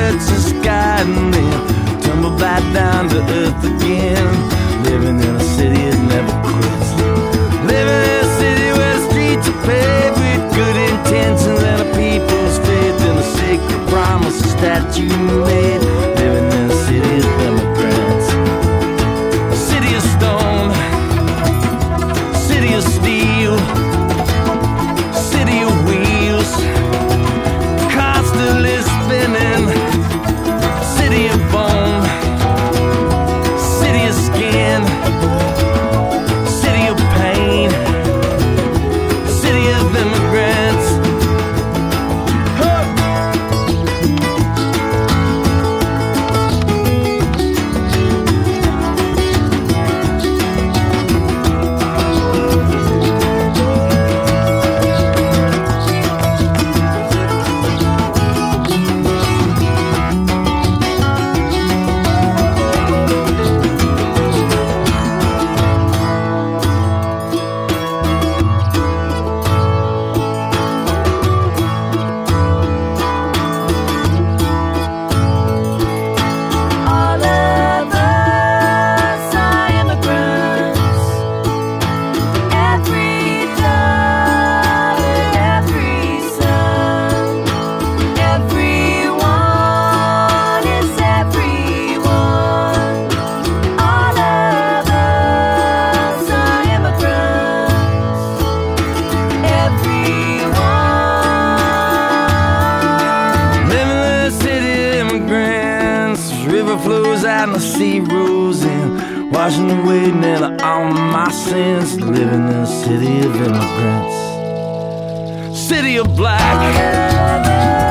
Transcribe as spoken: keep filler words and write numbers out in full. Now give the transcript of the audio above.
touch the sky and then tumble back down to earth again. Living in a city that never quits. Living in a city where the streets are paved with good intentions and a people's faith in the sacred promises that you made. Living in a city of immigrants. A city of stone, city of steel, city of wheels, constantly spinning. City of bone, city of skin, city of pain, city of immigrants. Huh. Flows out and the sea rolls in, washing away nearly all my sins. Living in a city of immigrants, city of black.